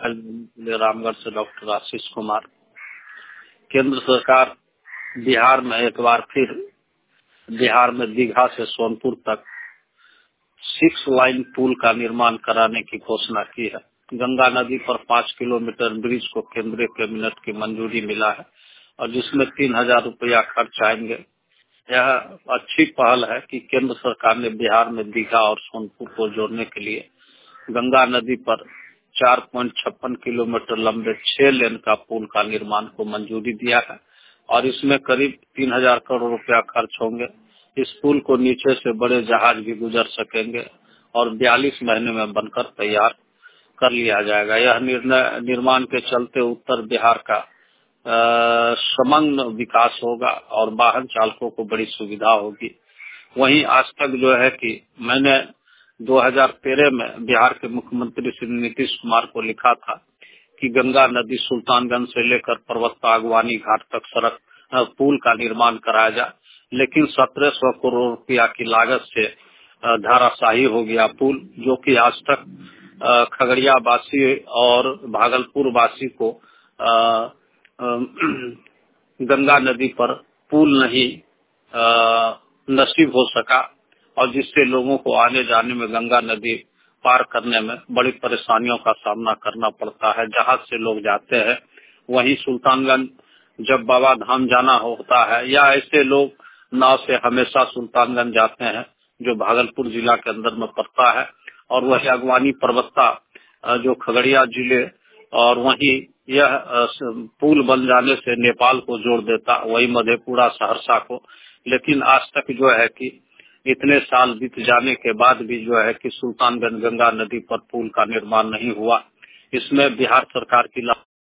रामगढ़ से डॉक्टर आशीष कुमार। केंद्र सरकार बिहार में एक बार फिर बिहार में दीघा से सोनपुर तक 6 लाइन पुल का निर्माण कराने की घोषणा की है। गंगा नदी पर 5 किलोमीटर ब्रिज को केंद्रीय कैबिनेट की मंजूरी मिला है और जिसमें 3000 रुपया खर्च आएंगे। यह अच्छी पहल है कि केंद्र सरकार ने बिहार में दीघा और सोनपुर को जोड़ने के लिए गंगा नदी पर 4.56 किलोमीटर लंबे 6 लेन का पुल का निर्माण को मंजूरी दिया है और इसमें करीब 3000 करोड़ रुपया खर्च होंगे। इस पुल को नीचे से बड़े जहाज भी गुजर सकेंगे और 42 महीने में बनकर तैयार कर लिया जाएगा। यह निर्माण के चलते उत्तर बिहार का समग्र विकास होगा और वाहन चालकों को बड़ी सुविधा होगी। वहीं आज तक जो है कि मैंने 2013 में बिहार के मुख्यमंत्री श्री नीतीश कुमार को लिखा था कि गंगा नदी सुल्तानगंज से लेकर पर्वत बागवानी घाट तक सड़क पुल का निर्माण कराया जाए, लेकिन 1700 करोड़ रुपया की लागत से धराशायी हो गया पुल, जो कि आज तक खगड़िया वासी और भागलपुर वासी को गंगा नदी पर पुल नहीं नसीब हो सका और जिससे लोगों को आने जाने में गंगा नदी पार करने में बड़ी परेशानियों का सामना करना पड़ता है। जहाज से लोग जाते हैं, वहीं सुल्तानगंज जब बाबा धाम जाना होता है या ऐसे लोग नाव से हमेशा सुल्तानगंज जाते हैं जो भागलपुर जिला के अंदर में पड़ता है, और वही अगवानी पर्वता जो खगड़िया जिले और वहीं यह पुल बन जाने से नेपाल को जोड़ देता, वही मधेपुरा सहरसा को। लेकिन आज तक जो है कि इतने साल बीत जाने के बाद भी जो है कि सुल्तानगंज गंगा नदी पर पुल का निर्माण नहीं हुआ। इसमें बिहार सरकार की